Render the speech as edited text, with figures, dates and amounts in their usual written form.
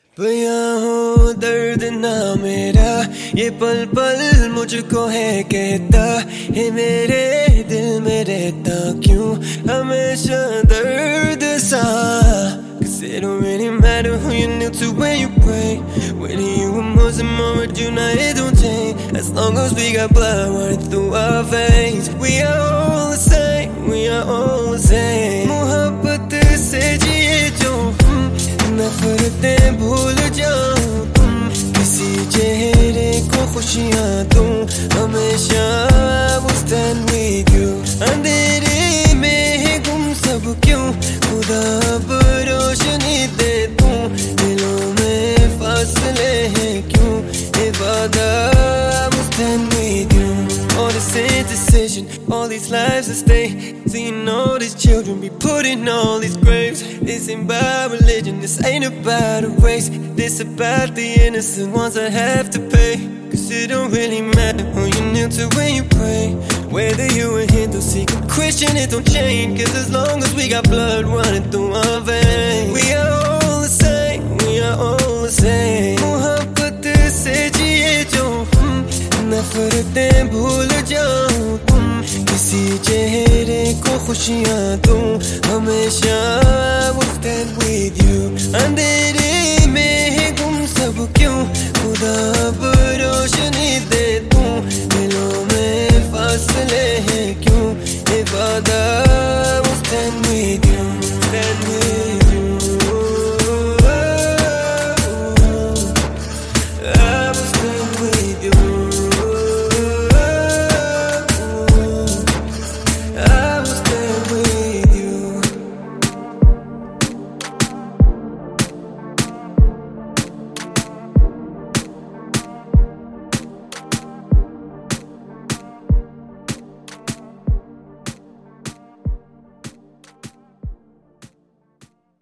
बयां हो दर्द ना मेरा, ये पल पल मुझको है कहता है, मेरे दिल में रहता क्यों हमेशा दर्द सा। Cause it don't really matter who you kneel to when you pray, whether you a Muslim or a Jew, now it don't change. As long as we got blood running through our veins, we are all the same, we are all the same. मोहब्बत से जिए जो नफरतें भूल जाऊं, किसी चेहरे को खुशियां दूं, हमेशा वो stand with you. अंधेरे में है गुम सब क्यों, खुदा अब रोशनी दे दूं, दिलों में फासले हैं क्यों, इबादत वो stand with you. All this indecision, all these lives at stake, seeing all these children be put in all these graves. This ain't about religion, this ain't about a race, this about the innocent ones that have to pay. Cause it don't really matter who you kneel to when you pray, whether you a Hindu, Sikh or Christian, it don't change. Cause as long as we got blood running through our veins, we are all the same, we are all the same. मोहब्बत से जिए जो नफरतें भूल जाऊं, किसी चेहरे को खुशियां दूं, हमेशा वो stand with you. अंधेरे